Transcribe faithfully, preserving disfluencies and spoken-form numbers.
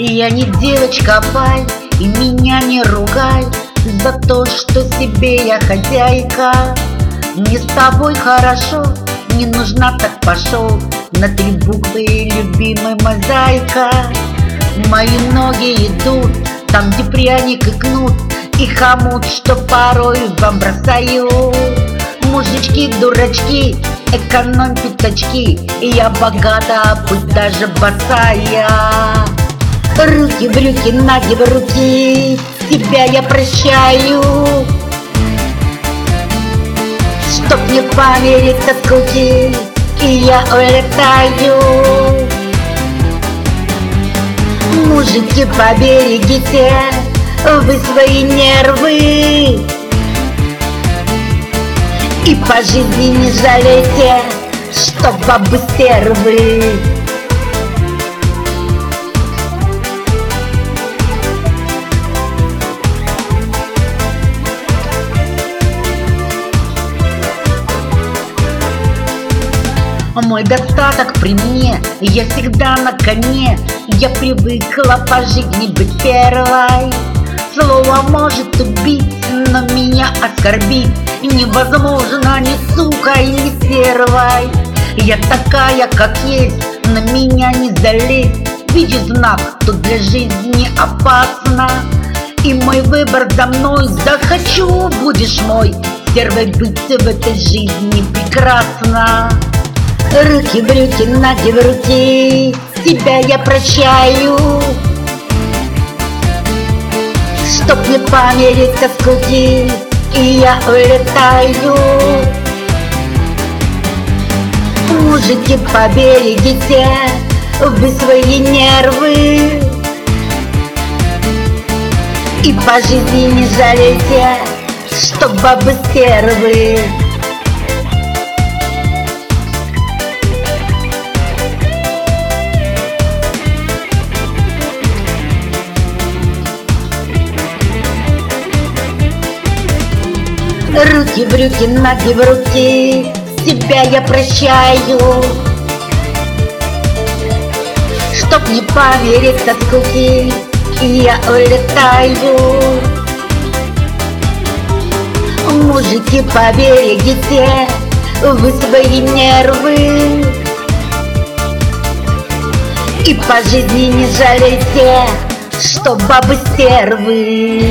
Я не девочка, пай, и меня не ругай за то, что себе я хозяйка. Мне с тобой хорошо, не нужна, так пошел на три буквы, любимый, мозаика. Мои ноги идут там, где пряник и кнут, и хомут, что порой вам бросаю. Мужички, дурачки, экономь пятачки, и я богата, пусть даже босая. Руки в брюки, ноги в руки, тебя я прощаю, чтоб не помереть от скуки, и я улетаю. Мужики, поберегите вы свои нервы, и по жизни не жалейте, что бабы стервы. Мой достаток при мне, я всегда на коне. Я привыкла по жизни быть первой. Слово может убить, но меня оскорбить невозможно ни сукой, ни стервой. Я такая, как есть, на меня не залезть. Видишь знак, тут для жизни опасно, и мой выбор за мной. Захочу, будешь мой, стервой быть в этой жизни прекрасно. Руки в брюки, ноги в руки, тебя я прощаю, чтоб не помереть от скуки, и я улетаю. Мужики, поберегите вы свои нервы, и по жизни не жалейте, что бабы стервы. Руки в брюки, ноги в руки, тебя я прощаю, чтоб не помереть от скуки, и я улетаю. Мужики, поберегите вы свои нервы, и по жизни не жалейте, что бабы стервы.